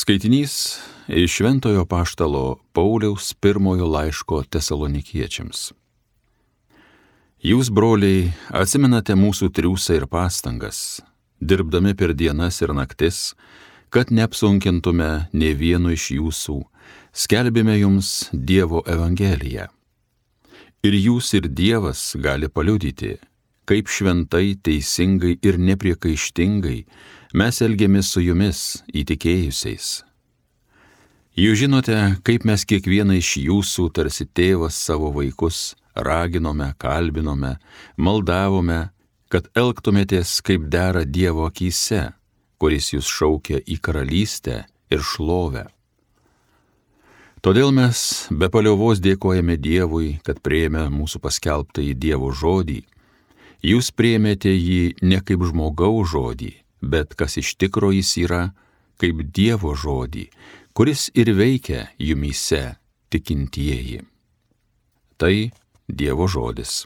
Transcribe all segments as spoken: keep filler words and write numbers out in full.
Skaitinys iš Šventojo Apaštalo Pauliaus pirmojo laiško Tesalonikiečiams. Jūs, broliai, atsimenate mūsų triūsą ir pastangas, dirbdami per dienas ir naktis, kad neapsunkintume nė vieno iš jūsų, skelbėme jums Dievo Evangeliją. Ir jūs ir Dievas gali paliudyti, kaip šventai, teisingai ir nepriekaištingai mes elgiamės su jumis įtikėjusiais. Jūs žinote, kaip mes kiekvieną iš jūsų tarsi tėvas savo vaikus raginome, kalbinome, maldavome, kad elgtumėtės kaip dera Dievo akyse, kuris jūs šaukia į karalystę ir šlovę. Todėl mes be paliovos dėkojame Dievui, kad priėmė mūsų paskelbtą į Dievo žodį. Jūs priėmėte jį ne kaip žmogaus žodį, bet kas iš tikro jis yra, kaip Dievo žodį, kuris ir veikia jumyse tikintieji. Tai Dievo žodis.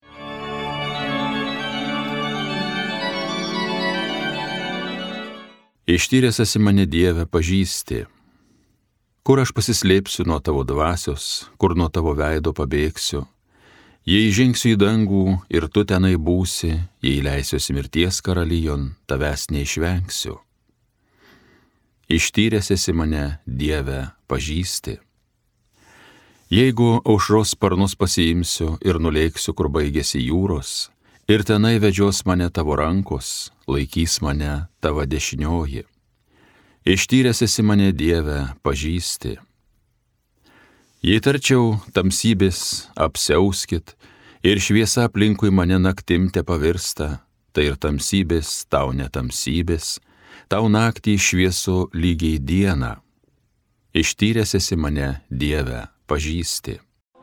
Ištyręs esi mane, Dieve, pažįsti. Kur aš pasislėpsiu nuo tavo dvasios, kur nuo tavo veido pabėgsiu? Jei žengsiu į dangų ir tu tenai būsi, jei leisiuosi mirties karalijon, tavęs neišvengsiu. Ištyręs esi mane, Dieve, pažįsti. Jeigu aušros sparnus pasiimsiu ir nulėksiu, kur baigėsi jūros, ir tenai vedžios mane tavo rankos, laikys mane tavo dešinioji. Ištyręs esi mane, Dieve, pažįsti. Jei tarčiau tamsybės apsiauskit ir šviesa aplinkui mane naktim te pavirsta, tai ir tamsybės tau netamsybės, tau naktį šviesu lygiai dieną. Ištyręs esi mane, Dieve, pažįsti.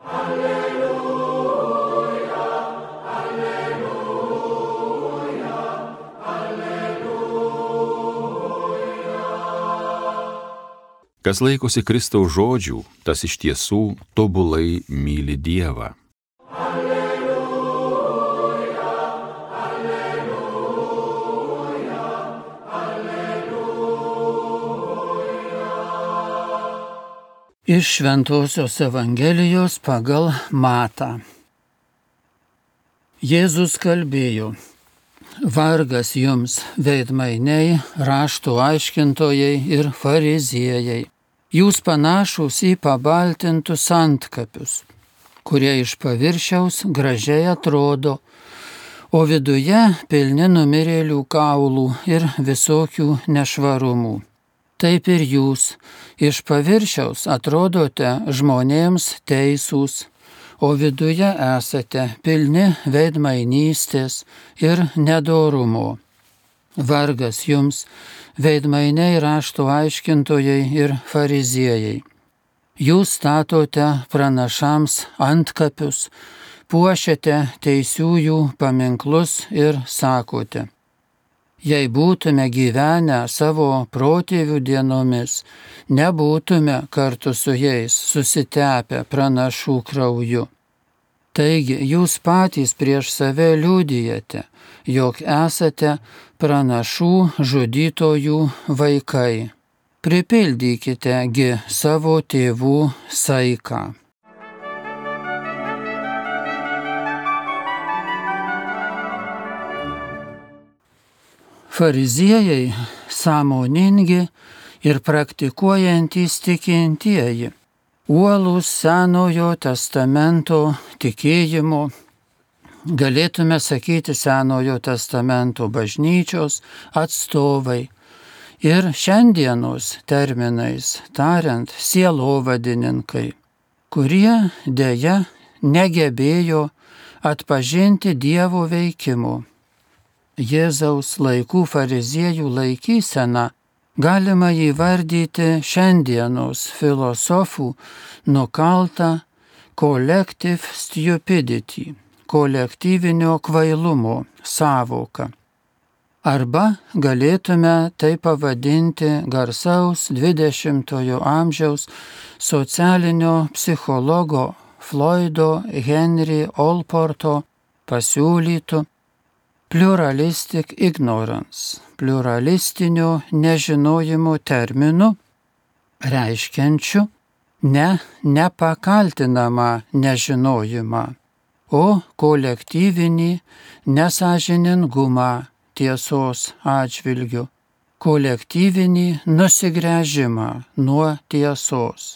Kas laikosi Kristaus žodžių, tas iš tiesų tobulai myli Dievą. Alleluja, alleluja, alleluja. Iš Šventosios Evangelijos pagal Matą. Jėzus kalbėjo: Vargas jums, veidmainiai, raštų aiškintojai ir fariziejai. Jūs panašūs į pabaltintus antkapius, kurie iš paviršiaus gražiai atrodo, o viduje pilni numirėlių kaulų ir visokių nešvarumų. Taip ir jūs iš paviršiaus atrodote žmonėms teisūs, o viduje esate pilni veidmainystės ir nedorumo. Vargas jums, veidmainiai, rašto aiškintojai ir fariziejai. Jūs statote pranašams antkapius, puošiate teisiųjų paminklus ir sakote: jei būtume gyvenę savo protėvių dienomis, nebūtume kartu su jais susitepę pranašų krauju. Taigi jūs patys prieš save liudijate, jog esate pranašų žudytojų vaikai. Pripildykite gi savo tėvų saiką. Fariziejai sąmoningi ir praktikuojantys tikintieji, uolūs Senojo testamento tikėjimo, galėtume sakyti Senojo testamento bažnyčios atstovai ir šiandienos terminais tariant sielovadininkai, kurie deja negebėjo atpažinti Dievo veikimo. Jėzaus laikų fariziejų laikysena galima įvardyti šiandienos filosofų nukaltą collective stupidity, kolektyvinio kvailumo sąvoką. Arba galėtume tai pavadinti garsaus dvidešimtojo amžiaus socialinio psichologo Floydo Henry Olporto pasiūlytų pluralistic ignorance, pluralistinio nežinojimo terminu, reiškiančiu ne nepakaltinamą nežinojimą, o kolektyvinį nesąžiningumą tiesos atžvilgiu, kolektyvinį nusigręžimą nuo tiesos.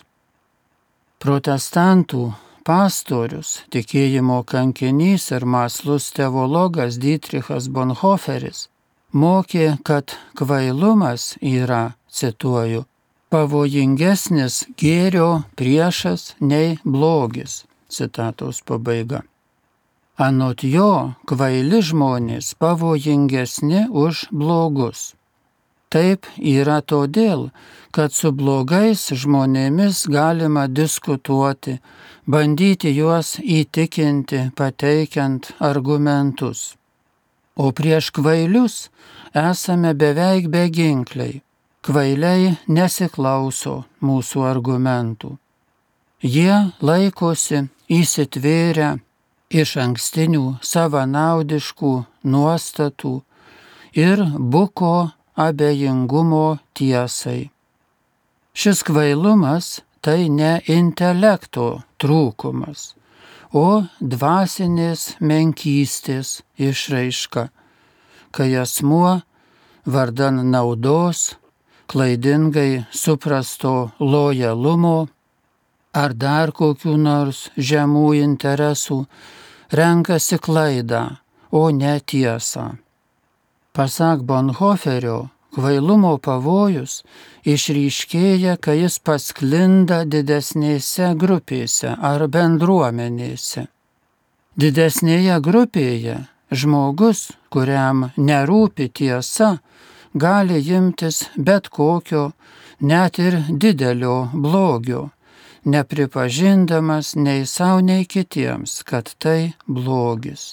Protestantų pastorius, tikėjimo kankinys ir mąslus teologas Dietrichas Bonhoefferis mokė, kad kvailumas yra, cituoju, pavojingesnis gėrio priešas nei blogis, citatos pabaiga. Anot jo, kvaili žmonės pavojingesni už blogus. Taip yra todėl, kad su blogais žmonėmis galima diskutuoti, bandyti juos įtikinti, pateikiant argumentus. O prieš kvailius esame beveik beginkliai. Kvailiai nesiklauso mūsų argumentų. Jie laikosi įsitvėrę iš ankstinių savanaudiškų nuostatų ir buko abejingumo tiesai. Šis kvailumas tai ne intelekto trūkumas, o dvasinės menkystės išraiška, kai asmuo vardan naudos, klaidingai suprasto lojalumo ar dar kokių nors žemų interesų renkasi klaidą, o ne tiesą. Pasak Bonhoefferio, kvailumo pavojus išryškėja, kai jis pasklinda didesnėse grupėse ar bendruomenėse. Didesnėje grupėje žmogus, kuriam nerūpi tiesa, gali imtis bet kokio, net ir didelio blogio, nepripažindamas nei savo, nei kitiems, kad tai blogis.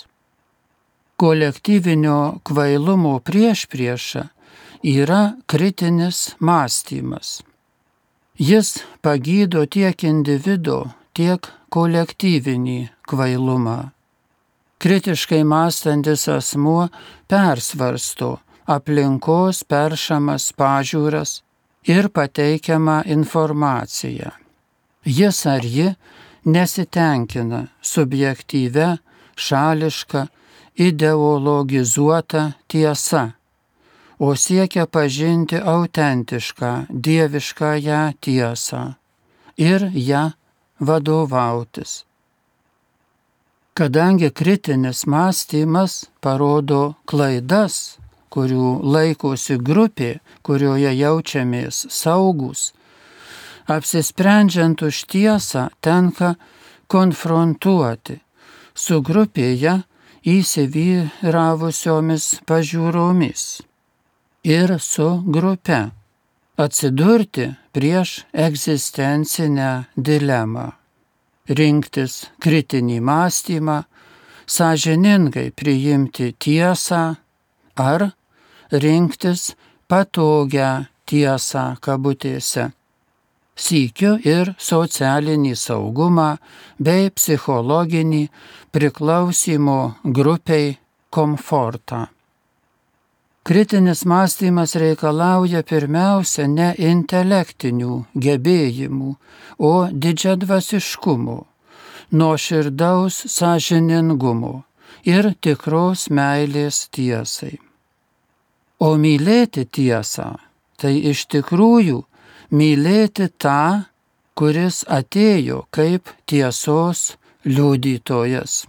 Kolektyvinio kvailumo priešprieša yra kritinis mąstymas. Jis pagydo tiek individo, tiek kolektyvinį kvailumą. Kritiškai mąstantis asmuo persvarsto aplinkos peršamas pažiūras ir pateikiamą informaciją. Jis ar ji nesitenkina subjektyvia, šališka, ideologizuota tiesa, o siekia pažinti autentišką, dieviškąją tiesą ir ją vadovautis. Kadangi kritinis mąstymas parodo klaidas, kurių laikosi grupė, kurioje jaučiamės saugūs, apsisprendžiant už tiesą tenka konfrontuoti su grupėje įsivyravusiomis pažiūromis ir su grupe, atsidurti prieš egzistencinę dilemą, rinktis kritinį mąstymą, sąžiningai priimti tiesą ar rinktis patogią tiesą kabutėse, sykiu ir socialinį saugumą bei psichologinį priklausymo grupiai komfortą. Kritinis mąstymas reikalauja pirmiausia ne intelektinių gebėjimų, o didžiadvasiškumo, nuoširdaus sąžiningumo ir tikros meilės tiesai. O mylėti tiesą tai iš tikrųjų mylėti tą, kuris atėjo kaip tiesos liudytojas.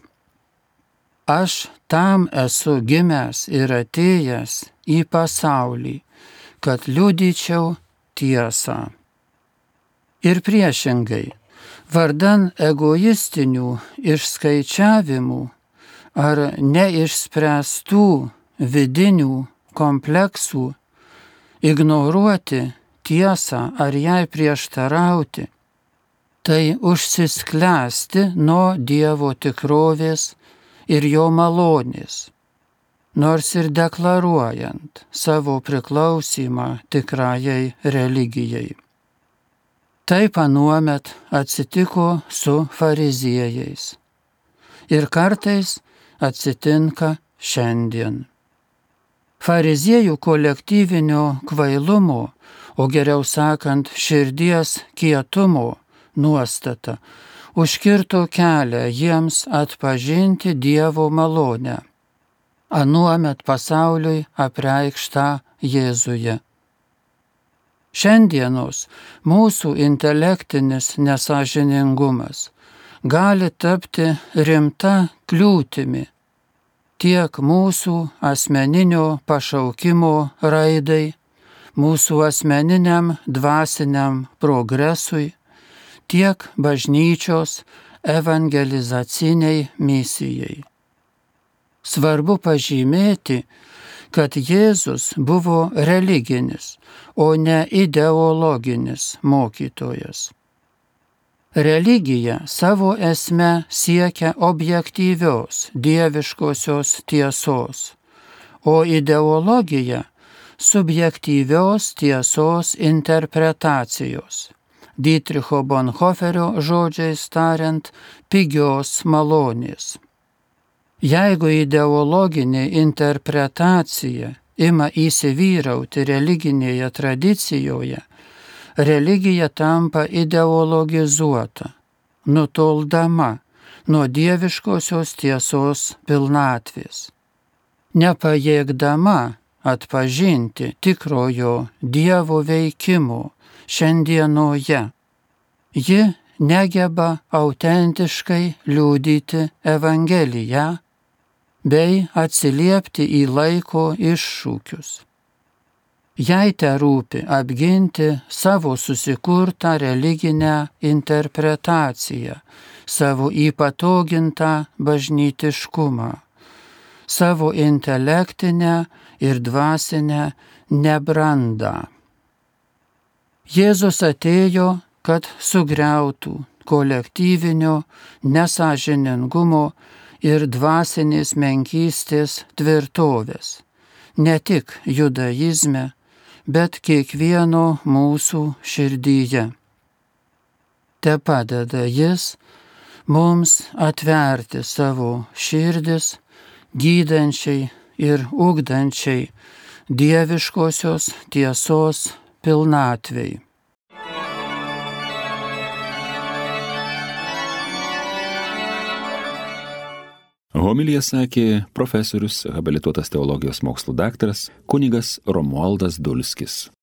Aš tam esu gimęs ir atėjęs į pasaulį, kad liudyčiau tiesą. Ir priešingai, vardan egoistinių išskaičiavimų ar neišspręstų vidinių kompleksų, ignoruoti tiesą ar jai prieštarauti, tai užsisklęsti nuo Dievo tikrovės ir jo malonės, nors ir deklaruojant savo priklausymą tikrajai religijai. Taip anuomet atsitiko su fariziejais ir kartais atsitinka šiandien. Fariziejų kolektyvinio kvailumo, o geriau sakant, širdies kietumo nuostata užkirto kelią jiems atpažinti Dievo malonę, anuomet pasauliui apreikštą Jėzuje. Šiandienos mūsų intelektinis nesąžiningumas gali tapti rimta kliūtimi tiek mūsų asmeninio pašaukimo raidai, mūsų asmeniniam dvasiniam progresui, tiek bažnyčios evangelizaciniai misijai. Svarbu pažymėti, kad Jėzus buvo religinis, o ne ideologinis mokytojas. Religija savo esme siekia objektyvios dieviškosios tiesos, o ideologija subjektyvios tiesos interpretacijos. Dietricho Bonhoefferio žodžiais tariant, pigios malonės. Jeigu ideologinė interpretacija ima įsivyrauti religinėje tradicijoje, religija tampa ideologizuota, nutoldama nuo dieviškosios tiesos pilnatvės, nepajėgdama atpažinti tikrojo Dievo veikimo šiandienoje. Ji negeba autentiškai liudyti Evangeliją bei atsiliepti į laiko iššūkius. Jai terūpi apginti savo susikurtą religinę interpretaciją, savo įpatogintą bažnytiškumą, savo intelektinę ir dvasinę nebrandą. Jėzus atėjo, kad sugriautų kolektyvinio nesąžiningumo ir dvasinės menkystės tvirtovės, ne tik judaizme, bet kiekvieno mūsų širdyje. Te padeda jis mums atverti savo širdis gydančiai ir ugdančiai dieviškosios tiesos pilnatvei. Homiliją sakė profesorius, habilituotas teologijos mokslų daktaras kunigas Romualdas Dulskis.